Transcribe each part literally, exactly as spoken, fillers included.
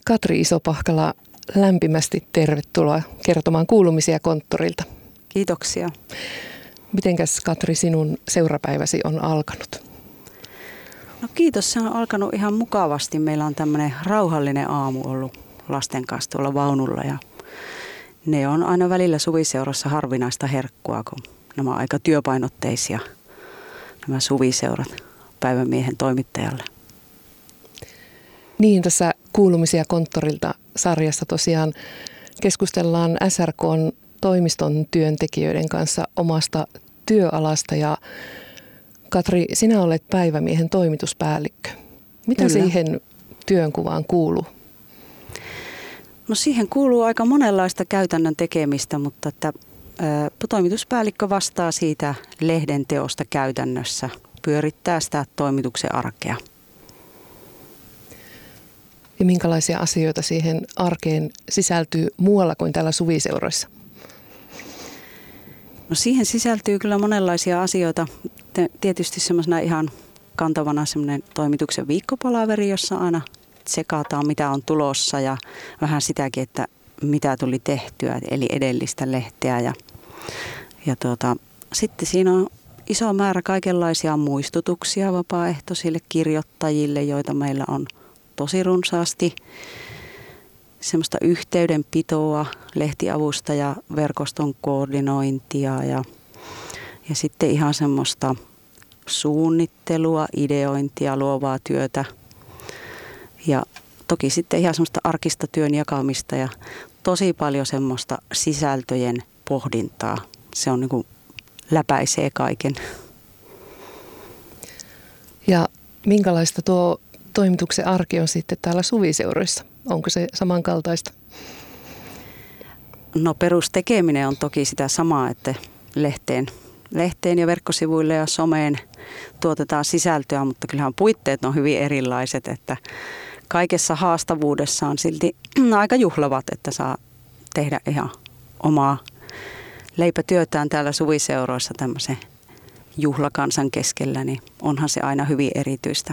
Katri Isopahkala, lämpimästi tervetuloa kertomaan kuulumisia konttorilta. Kiitoksia. Mitenkäs Katri sinun seurapäiväsi on alkanut? No kiitos, se on alkanut ihan mukavasti. Meillä on tämmöinen rauhallinen aamu ollut lasten kanssa tuolla vaunulla ja ne on aina välillä suviseurassa harvinaista herkkua, kun nämä on aika työpainotteisia nämä suviseurat päivämiehen toimittajalle. Niin, tässä kuulumisia konttorilta -sarjassa tosiaan keskustellaan S R K:n toimiston työntekijöiden kanssa omasta työalasta ja Katri, sinä olet päivämiehen toimituspäällikkö. Mitä Kyllä. siihen työnkuvaan kuuluu? No siihen kuuluu aika monenlaista käytännön tekemistä, mutta että, ä, toimituspäällikkö vastaa siitä lehden teosta käytännössä, pyörittää sitä toimituksen arkea. Ja minkälaisia asioita siihen arkeen sisältyy muualla kuin täällä suviseuroissa? No siihen sisältyy kyllä monenlaisia asioita. Tietysti semmoisena ihan kantavana semmoinen toimituksen viikkopalaveri, jossa aina tsekataan mitä on tulossa ja vähän sitäkin, että mitä tuli tehtyä, eli edellistä lehteä. Ja, ja tuota, sitten siinä on iso määrä kaikenlaisia muistutuksia vapaaehtoisille kirjoittajille, joita meillä on tosi runsaasti. Semmoista yhteydenpitoa, lehtiavustaja, verkoston koordinointia ja, ja sitten ihan semmoista suunnittelua, ideointia, luovaa työtä. Ja toki sitten ihan semmoista arkista työn jakamista ja tosi paljon semmoista sisältöjen pohdintaa. Se on niin kuin läpäisee kaiken. Ja minkälaista tuo toimituksen arki on sitten täällä suviseuroissa? Onko se samankaltaista? No perustekeminen on toki sitä samaa, että lehteen, lehteen ja verkkosivuille ja someen tuotetaan sisältöä, mutta kyllähän puitteet on hyvin erilaiset, että kaikessa haastavuudessa on silti aika juhlavat, että saa tehdä ihan omaa leipätyötään täällä suviseuroissa tämmöisen juhlakansan keskellä, niin onhan se aina hyvin erityistä.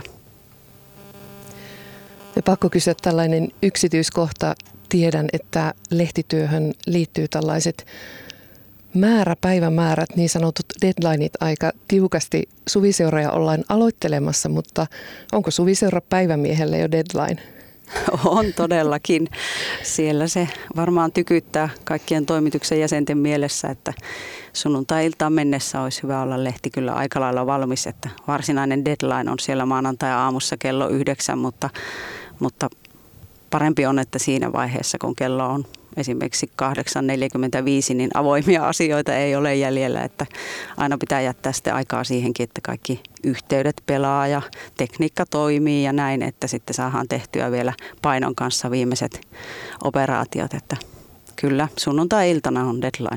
Ja pakko kysyä tällainen yksityiskohta. Tiedän, että lehtityöhön liittyy tällaiset määräpäivämäärät, niin sanotut deadlineit aika tiukasti. Suviseuroja ollaan aloittelemassa, mutta onko suviseura päivämiehelle jo deadline? On todellakin. Siellä se varmaan tykyttää kaikkien toimituksen jäsenten mielessä, että sunnuntai-iltaan mennessä olisi hyvä olla lehti kyllä aika lailla valmis, että varsinainen deadline on siellä maanantai-aamussa kello yhdeksän, mutta, mutta parempi on, että siinä vaiheessa, kun kello on esimerkiksi kahdeksan neljäkymmentäviisi, niin avoimia asioita ei ole jäljellä, että aina pitää jättää sitten aikaa siihenkin, että kaikki yhteydet pelaa ja tekniikka toimii ja näin, että sitten saadaan tehtyä vielä painon kanssa viimeiset operaatiot, että kyllä sunnuntai-iltana on deadline.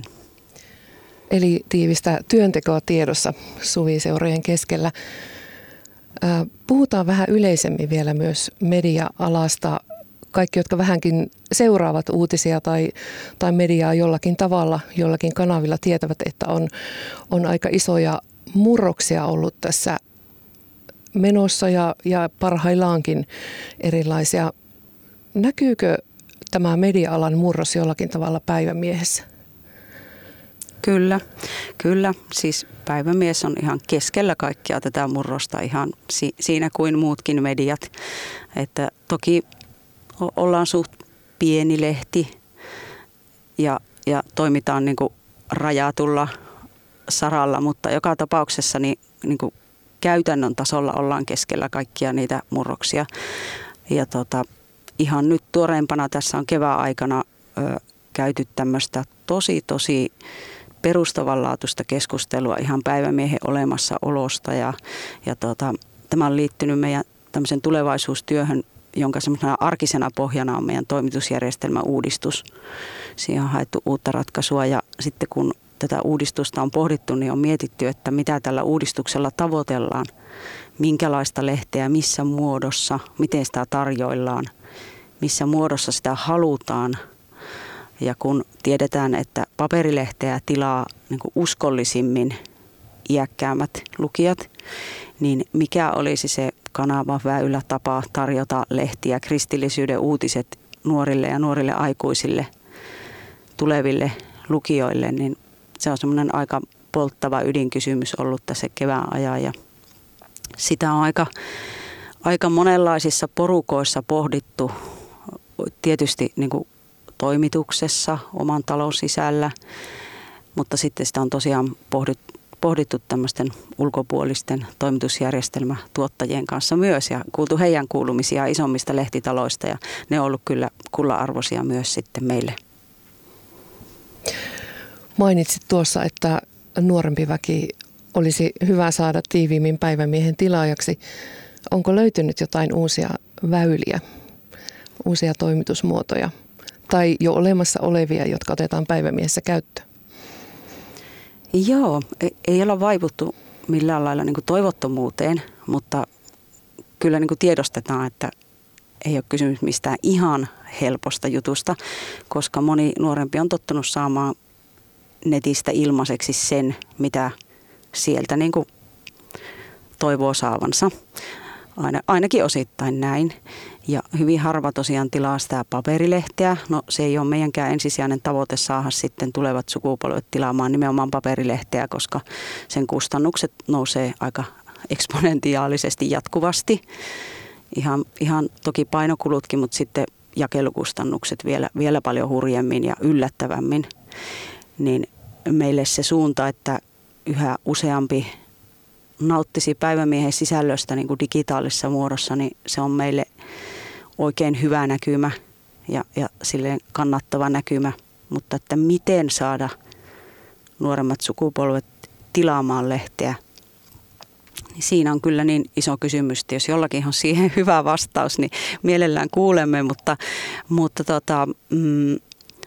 Eli tiivistä työntekoa tiedossa suviseurojen keskellä. Puhutaan vähän yleisemmin vielä myös media-alasta. Kaikki, jotka vähänkin seuraavat uutisia tai, tai mediaa jollakin tavalla, jollakin kanavilla tietävät, että on, on aika isoja murroksia ollut tässä menossa ja, ja parhaillaankin erilaisia. Näkyykö tämä media-alan murros jollakin tavalla päivämiehessä? Kyllä, kyllä. Siis päivämies on ihan keskellä kaikkia tätä murrosta ihan si- siinä kuin muutkin mediat. Että toki ollaan suht pieni lehti ja, ja toimitaan niin kuin rajatulla saralla, mutta joka tapauksessa niin, niin kuin käytännön tasolla ollaan keskellä kaikkia niitä murroksia. Ja tota, ihan nyt tuoreempana tässä on kevään aikana ö, käyty tämmöistä tosi tosi perustavanlaatuista keskustelua ihan päivämiehen olemassaolosta ja, ja tota, tämä on liittynyt meidän tämmöisen tulevaisuustyöhön, jonka semmoisena arkisena pohjana on meidän toimitusjärjestelmän uudistus. Siihen on haettu uutta ratkaisua ja sitten kun tätä uudistusta on pohdittu, niin on mietitty, että mitä tällä uudistuksella tavoitellaan, minkälaista lehteä, missä muodossa, miten sitä tarjoillaan, missä muodossa sitä halutaan. Ja kun tiedetään, että paperilehteä tilaa niin kuin uskollisimmin iäkkäämmät lukijat, niin mikä olisi se kanava, väylä, tapa tarjota lehtiä, kristillisyyden uutiset nuorille ja nuorille aikuisille, tuleville lukijoille, niin se on semmoinen aika polttava ydinkysymys ollut tässä kevään ajan. Ja sitä on aika, aika monenlaisissa porukoissa pohdittu, tietysti niin kuin toimituksessa, oman talon sisällä, mutta sitten sitä on tosiaan pohdittu, pohdittu tämmöisten ulkopuolisten toimitusjärjestelmätuottajien kanssa myös ja kuultu heidän kuulumisia isommista lehtitaloista ja ne on ollut kyllä kulla-arvoisia myös sitten meille. Mainitsit tuossa, että nuorempi väki olisi hyvä saada tiiviimmin päivämiehen tilaajaksi. Onko löytynyt jotain uusia väyliä, uusia toimitusmuotoja tai jo olemassa olevia, jotka otetaan päivämiehessä käyttöön? Joo, ei olla vaivuttu millään lailla niin kuin toivottomuuteen, mutta kyllä niin kuin tiedostetaan, että ei ole kysymys mistään ihan helposta jutusta, koska moni nuorempi on tottunut saamaan netistä ilmaiseksi sen, mitä sieltä niin kuin toivoo saavansa. Aina, ainakin osittain näin. Ja hyvin harva tosiaan tilaa sitä paperilehteä. No se ei ole meidänkään ensisijainen tavoite saada sitten tulevat sukupolvet tilaamaan nimenomaan paperilehteä, koska sen kustannukset nousee aika eksponentiaalisesti jatkuvasti. Ihan, ihan toki painokulutkin, mutta sitten jakelukustannukset vielä, vielä paljon hurjemmin ja yllättävämmin. Niin meille se suunta, että yhä useampi nauttisi päivämiehen sisällöstä niin kuin digitaalisessa muodossa, niin se on meille oikein hyvä näkymä ja, ja silleen kannattava näkymä. Mutta että miten saada nuoremmat sukupolvet tilaamaan lehteä, niin siinä on kyllä niin iso kysymys, että jos jollakin on siihen hyvä vastaus, niin mielellään kuulemme, mutta, mutta tota, mm,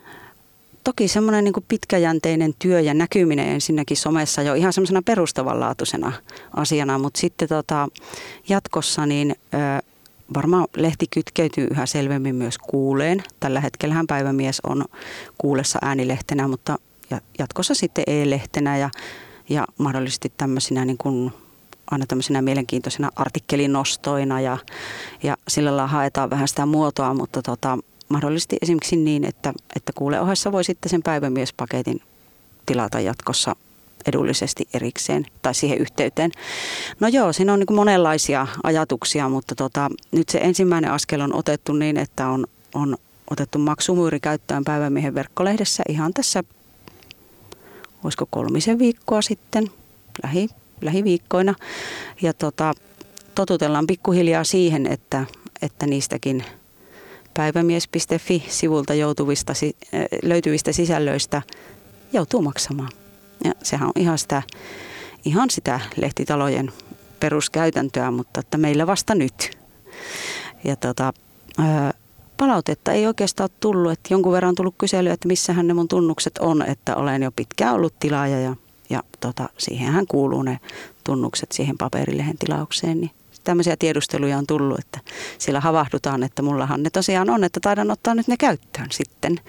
toki semmoinen niin kuin pitkäjänteinen työ ja näkyminen ensinnäkin somessa jo ihan semmoisena perustavanlaatuisena asiana, mutta sitten tota, jatkossa niin ö, varmaan lehti kytkeytyy yhä selvemmin myös kuuleen. Tällä hetkellähän päivämies on kuulessa äänilehtenä, mutta jatkossa sitten e-lehtenä ja, ja mahdollisesti tämmöisinä niin kuin aina tämmöisinä mielenkiintoisina artikkelinostoina ja, ja sillä lailla haetaan vähän sitä muotoa, mutta tota, mahdollisesti esimerkiksi niin, että, että kuulen ohessa voi sitten sen päivämiespaketin tilata jatkossa edullisesti erikseen tai siihen yhteyteen. No joo, siinä on niin kuin monenlaisia ajatuksia, mutta tota, nyt se ensimmäinen askel on otettu niin, että on, on otettu maksumyyri käyttöön päivämiehen verkkolehdessä ihan tässä, olisiko kolmisen viikkoa sitten, lähi, lähiviikkoina. Ja tota, totutellaan pikkuhiljaa siihen, että, että niistäkin päivämies piste fi-sivulta joutuvista, löytyvistä sisällöistä joutuu maksamaan. Ja sehän on ihan sitä, ihan sitä lehtitalojen peruskäytäntöä, mutta että meillä vasta nyt. Ja tota, palautetta ei oikeastaan ole tullut, että jonkun verran on tullut kyselyä, että missähän ne mun tunnukset on, että olen jo pitkään ollut tilaaja ja, ja tota, siihenhän kuuluu ne tunnukset siihen paperilehen tilaukseen, niin tämmöisiä tiedusteluja on tullut, että siellä havahdutaan, että mullahan ne tosiaan on, että taidan ottaa nyt ne käyttöön sitten.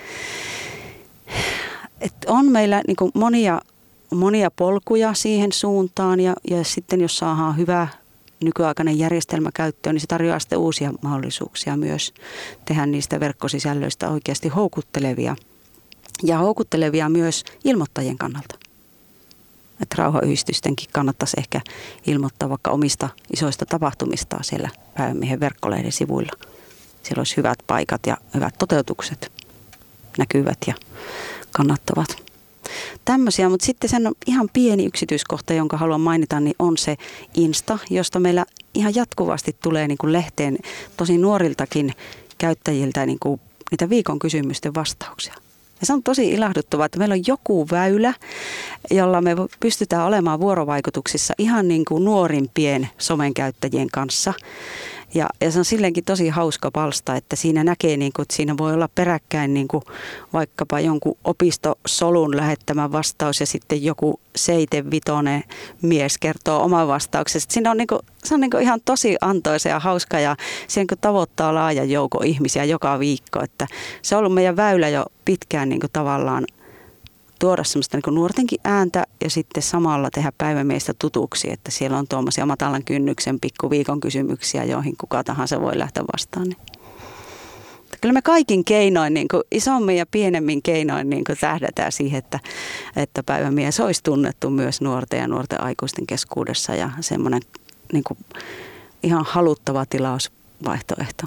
Et on meillä niin kuin monia, monia polkuja siihen suuntaan ja, ja sitten jos saadaan hyvä nykyaikainen järjestelmä käyttöön, niin se tarjoaa sitten uusia mahdollisuuksia myös tehdä niistä verkkosisällöistä oikeasti houkuttelevia ja houkuttelevia myös ilmoittajien kannalta. Että rauhanyhdistystenkin kannattaisi ehkä ilmoittaa vaikka omista isoista tapahtumistaan siellä päivämiehen verkkolehden sivuilla. Siellä olisi hyvät paikat ja hyvät toteutukset, näkyvät ja kannattavat. Tämmöisiä, mutta sitten sen ihan pieni yksityiskohta, jonka haluan mainita, niin on se Insta, josta meillä ihan jatkuvasti tulee niin kuin lehteen tosi nuoriltakin käyttäjiltä niin kuin niitä viikon kysymysten vastauksia. Ja se on tosi ilahduttavaa, että meillä on joku väylä, jolla me pystytään olemaan vuorovaikutuksissa ihan niin kuin nuorimpien somenkäyttäjien kanssa. Ja, ja se on silleenkin tosi hauska palsta, että siinä näkee, niin kuin, että siinä voi olla peräkkäin niin kuin vaikkapa jonkun opistosolun lähettämä vastaus ja sitten joku seitevitonen mies kertoo oman vastauksensa. Siinä on, niin kuin, se on niin kuin ihan tosi antoisa ja hauska ja se niin kuin tavoittaa laajan joukon ihmisiä joka viikko. Että se on ollut meidän väylä jo pitkään niin kuin tavallaan tuoda semmoista niin kuin nuortenkin ääntä ja sitten samalla tehdä päivämiestä tutuksi, että siellä on tuommoisia matalan kynnyksen pikkuviikon kysymyksiä, joihin kuka tahansa voi lähteä vastaan. Niin kyllä me kaikin keinoin, niin kuin isommin ja pienemmin keinoin niin kuin tähdätään siihen, että, että päivämies olisi tunnettu myös nuorten ja nuorten aikuisten keskuudessa ja semmoinen niin kuin ihan haluttava tilausvaihtoehto.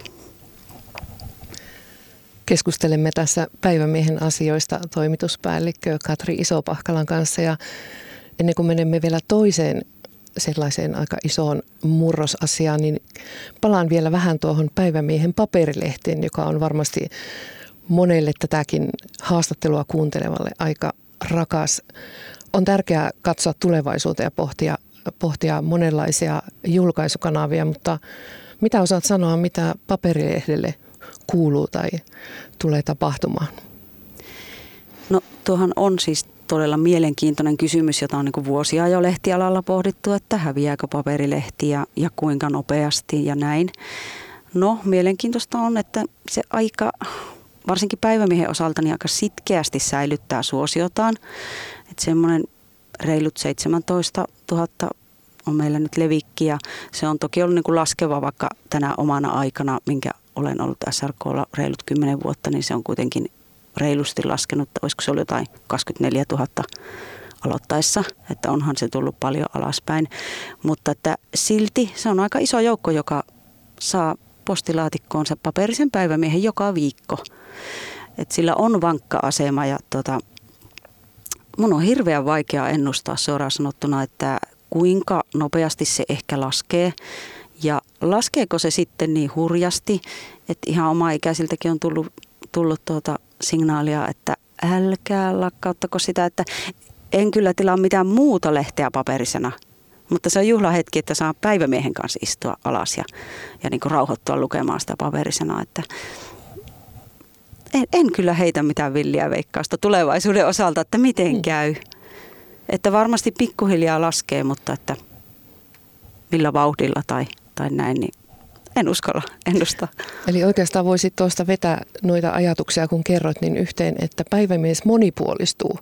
Keskustelemme tässä päivämiehen asioista toimituspäällikkö Katri Isopahkalan kanssa ja ennen kuin menemme vielä toiseen sellaiseen aika isoon murrosasiaan, niin palaan vielä vähän tuohon päivämiehen paperilehteen, joka on varmasti monelle tätäkin haastattelua kuuntelevalle aika rakas. On tärkeää katsoa tulevaisuuteen ja pohtia, pohtia monenlaisia julkaisukanavia, mutta mitä osaat sanoa, mitä paperilehdelle kuuluu tai tulee tapahtumaan? No tuohan on siis todella mielenkiintoinen kysymys, jota on niin kuin vuosia jo lehtialalla pohdittu, että häviääkö paperilehti ja, ja kuinka nopeasti ja näin. No mielenkiintoista on, että se aika, varsinkin päivämiehen osalta, niin aika sitkeästi säilyttää suosiotaan. Että semmoinen reilut seitsemäntoista tuhatta on meillä nyt levikki ja se on toki ollut niin kuin laskeva vaikka tänä omana aikana, minkä olen ollut S R K:lla reilut kymmenen vuotta, niin se on kuitenkin reilusti laskenut, olisiko se ollut jotain kaksikymmentäneljätuhatta aloittaessa, että onhan se tullut paljon alaspäin. Mutta että silti se on aika iso joukko, joka saa postilaatikkoonsa paperisen päivämiehen joka viikko. Et sillä on vankka asema ja tota, mun on hirveän vaikea ennustaa suoraan sanottuna, että kuinka nopeasti se ehkä laskee. Ja laskeeko se sitten niin hurjasti, että ihan oma-ikäisiltäkin on tullut, tullut tuota signaalia, että älkää lakkauttako sitä, että en kyllä tilaa mitään muuta lehteä paperisena. Mutta se on juhlahetki, että saa päivämiehen kanssa istua alas ja, ja niin kuin rauhoittua lukemaan sitä paperisena. Että en, en kyllä heitä mitään villiä veikkausta tulevaisuuden osalta, että miten käy. Että varmasti pikkuhiljaa laskee, mutta että millä vauhdilla tai, tai näin, niin en uskalla ennustaa. Eli oikeastaan voisit tuosta vetää noita ajatuksia, kun kerrot, niin yhteen, että päivämies monipuolistuu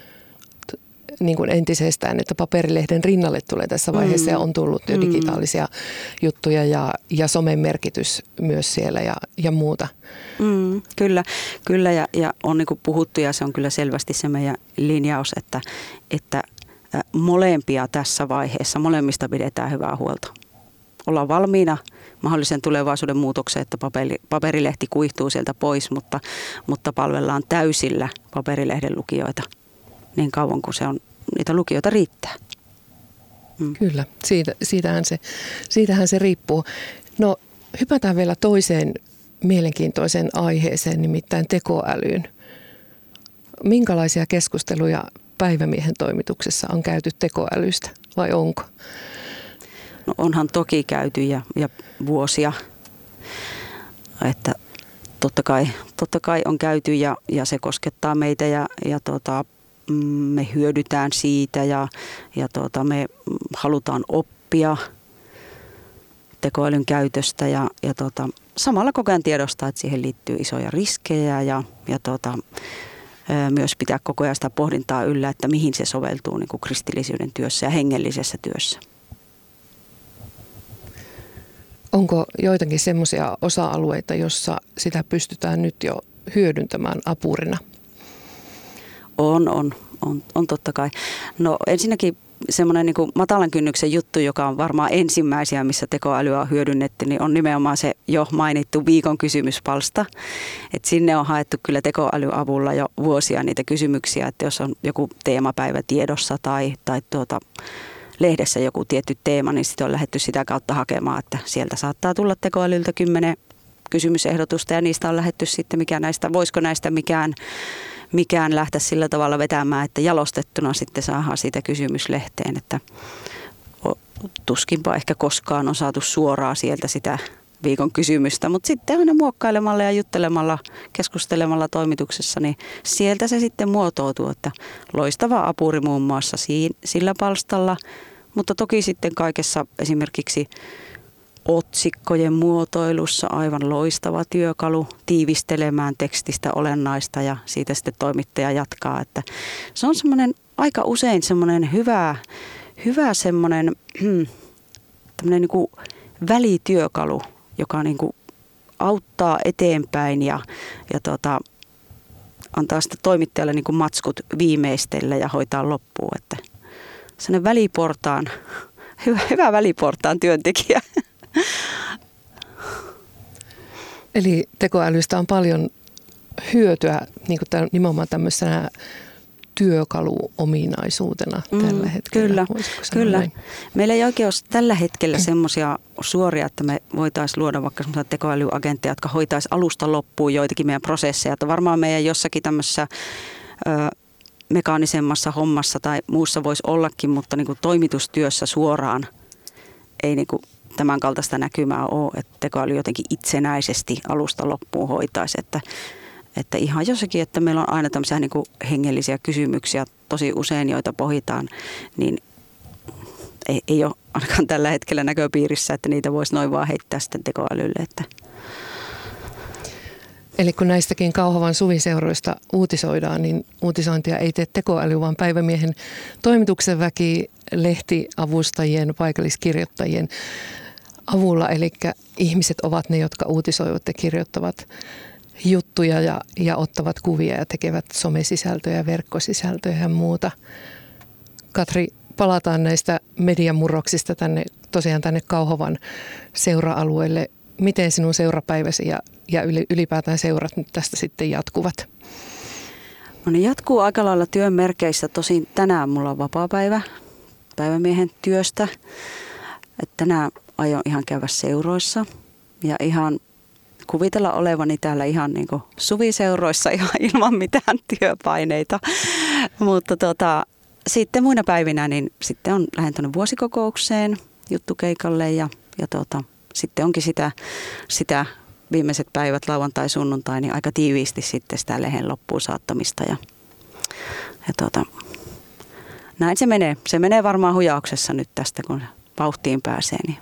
niin kuin entisestään, että paperilehden rinnalle tulee tässä vaiheessa mm. ja on tullut jo digitaalisia mm. juttuja ja, ja somen merkitys myös siellä ja, ja muuta. Mm, kyllä, kyllä ja, ja on niin kuin puhuttu ja se on kyllä selvästi se meidän linjaus, että, että molempia tässä vaiheessa, molemmista pidetään hyvää huolta. Ollaan valmiina mahdollisen tulevaisuuden muutokseen, että paperi, paperilehti kuihtuu sieltä pois, mutta, mutta palvellaan täysillä paperilehden lukijoita niin kauan kuin se on, niitä lukijoita riittää. Mm. Kyllä, siitä, siitähän, se, siitähän se riippuu. No hypätään vielä toiseen mielenkiintoiseen aiheeseen, nimittäin tekoälyyn. Minkälaisia keskusteluja päivämiehen toimituksessa on käyty tekoälystä vai onko? No onhan toki käyty ja, ja vuosia, että totta kai, totta kai on käyty ja, ja se koskettaa meitä ja, ja tota, me hyödytään siitä ja, ja tota, me halutaan oppia tekoälyn käytöstä ja, ja tota, samalla koko ajan tiedostaa, että siihen liittyy isoja riskejä ja, ja tota, myös pitää koko ajan sitä pohdintaa yllä, että mihin se soveltuu niin kuin kristillisyyden työssä ja hengellisessä työssä. Onko joitakin semmoisia osa-alueita, jossa sitä pystytään nyt jo hyödyntämään apurina? On, on, on, on totta kai. No ensinnäkin semmoinen niin kuin matalan kynnyksen juttu, joka on varmaan ensimmäisiä, missä tekoälyä on hyödynnetty, niin on nimenomaan se jo mainittu viikon kysymyspalsta. Et sinne on haettu kyllä tekoälyavulla jo vuosia niitä kysymyksiä, että jos on joku teemapäivä tiedossa tai, tai tuota, lehdessä joku tietty teema, niin sitten on lähdetty sitä kautta hakemaan, että sieltä saattaa tulla tekoälyltä kymmenen kysymysehdotusta ja niistä on lähdetty sitten, mikä näistä, voisiko näistä mikään mikään lähteä sillä tavalla vetämään, että jalostettuna sitten saadaan siitä kysymyslehteen, että tuskinpa ehkä koskaan on saatu suoraan sieltä sitä viikon kysymystä, mutta sitten aina muokkailemalla ja juttelemalla, keskustelemalla toimituksessa, niin sieltä se sitten muotoutuu, että loistava apuri muun muassa sillä palstalla, mutta toki sitten kaikessa esimerkiksi otsikkojen muotoilussa aivan loistava työkalu tiivistelemään tekstistä olennaista ja siitä sitten toimittaja jatkaa. Että se on semmoinen aika usein semmoinen hyvä, hyvä semmoinen tämmöinen niin kuin välityökalu, joka niin kuin auttaa eteenpäin ja, ja tota, antaa sitten toimittajalle niin kuin matskut viimeistellä ja hoitaa loppuun. Että sellainen väliportaan, hyvä, hyvä väliportaan työntekijä. Eli tekoälystä on paljon hyötyä niin kuin tämän, nimenomaan tämmöisenä työkaluominaisuutena mm, tällä hetkellä. Kyllä, kyllä. Näin? Meillä ei oikein ole tällä hetkellä semmoisia suoria, että me voitaisiin luoda vaikka semmoisia tekoälyagentteja, jotka hoitaisi alusta loppuun joitakin meidän prosesseja. Että varmaan meidän jossakin tämmöisessä ö, mekaanisemmassa hommassa tai muussa voisi ollakin, mutta niin kuin toimitustyössä suoraan ei niin kuin tämän kaltaista näkymää ole, että tekoäly jotenkin itsenäisesti alusta loppuun hoitaisi. Että Että ihan jossakin, että meillä on aina tämmöisiä niin kuin hengellisiä kysymyksiä tosi usein, joita pohditaan, niin ei, ei ole ainakaan tällä hetkellä näköpiirissä, että niitä voisi noin vaan heittää sitten tekoälylle. Että. Eli kun näistäkin Kauhavan suviseuroista uutisoidaan, niin uutisointia ei tee tekoäly, vaan päivämiehen toimituksen väki, lehtiavustajien, paikalliskirjoittajien avulla. Eli ihmiset ovat ne, jotka uutisoivat ja kirjoittavat juttuja ja, ja ottavat kuvia ja tekevät somesisältöjä, verkkosisältöjä ja muuta. Katri, palataan näistä mediamurroksista tänne, tosiaan tänne Kauhavan seura-alueelle. Miten sinun seurapäiväsi ja, ja ylipäätään seurat nyt tästä sitten jatkuvat? No ne jatkuu aika lailla työn merkeissä. Tosin tänään mulla on vapaapäivä päivämiehen työstä. Et tänään aion ihan käydä seuroissa ja ihan kuvitella olevani täällä ihan niin kuin suviseuroissa ihan ilman mitään työpaineita. Mutta tota, sitten muina päivinä niin sitten on lähden tuonne vuosikokoukseen juttukeikalle ja, ja tota, sitten onkin sitä, sitä viimeiset päivät lauantai, sunnuntai niin aika tiiviisti sitten sitä lehen loppuun saattamista ja, ja tota, näin se menee. Se menee varmaan hujauksessa nyt tästä, kun vauhtiin pääsee. Niin.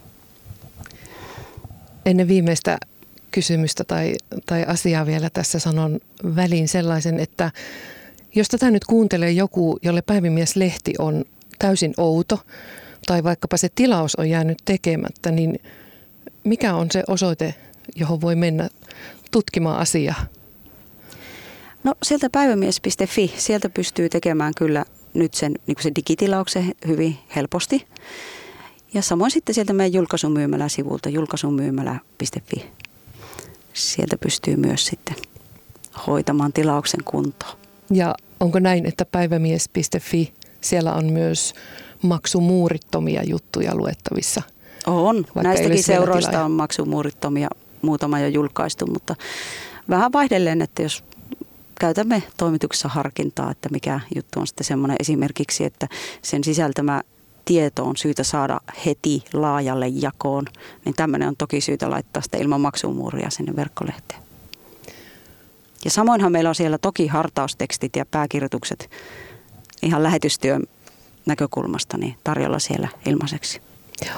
Ennen viimeistä kysymystä tai, tai asiaa vielä tässä sanon väliin sellaisen, että jos tätä nyt kuuntelee joku, jolle Päivimieslehti on täysin outo tai vaikkapa se tilaus on jäänyt tekemättä, niin mikä on se osoite, johon voi mennä tutkimaan asiaa? No sieltä päivämies piste fi, sieltä pystyy tekemään kyllä nyt sen, niin kuin sen digitilauksen hyvin helposti. Ja samoin sitten sieltä meidän julkaisumyymälä-sivulta julkaisumyymälä piste fi. Sieltä pystyy myös sitten hoitamaan tilauksen kuntoon. Ja onko näin, että päivämies piste fi, siellä on myös maksumuurittomia juttuja luettavissa? On. Näistäkin seuroista on maksumuurittomia, muutama jo julkaistu, mutta vähän vaihdellen, että jos käytämme toimituksessa harkintaa, että mikä juttu on sitten semmoinen esimerkiksi, että sen sisältämä tieto on syytä saada heti laajalle jakoon, niin tämmöinen on toki syytä laittaa sitä ilman maksumuuria sinne verkkolehteen. Ja samoinhan meillä on siellä toki hartaustekstit ja pääkirjoitukset ihan lähetystyön näkökulmasta niin tarjolla siellä ilmaiseksi. Joo.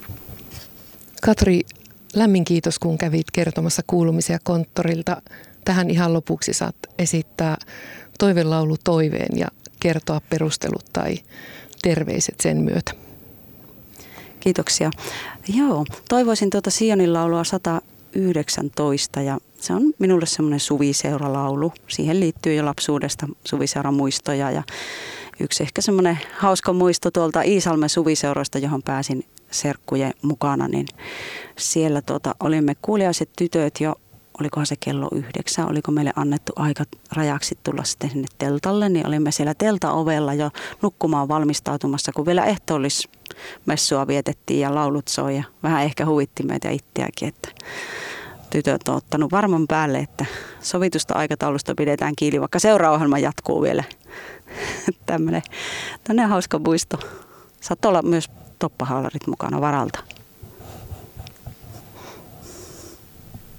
Katri, lämmin kiitos, kun kävit kertomassa kuulumisia konttorilta. Tähän ihan lopuksi saat esittää toivelaulu toiveen ja kertoa perustelut tai terveiset sen myötä. Kiitoksia. Joo, toivoisin tuota Sionin laulua sata yhdeksäntoista ja se on minulle semmoinen suviseuralaulu. Siihen liittyy jo lapsuudesta suviseuramuistoja ja yksi ehkä semmoinen hauska muisto tuolta Iisalmen suviseuroista, johon pääsin serkkujen mukana, niin siellä tuota, olimme kuuliaiset tytöt jo, olikohan se kello yhdeksän, oliko meille annettu aika rajaksi tulla sitten sinne teltalle, niin olimme siellä teltaovella jo nukkumaan valmistautumassa, kun vielä ehtoollismessua vietettiin ja laulut soi ja vähän ehkä huvitti meitä itseäkin, että tytöt on ottanut varman päälle, että sovitusta aikataulusta pidetään kiinni, vaikka seuraohjelma jatkuu vielä. Tämmöinen hauska muisto. Saat olla myös toppahaalarit mukana varalta.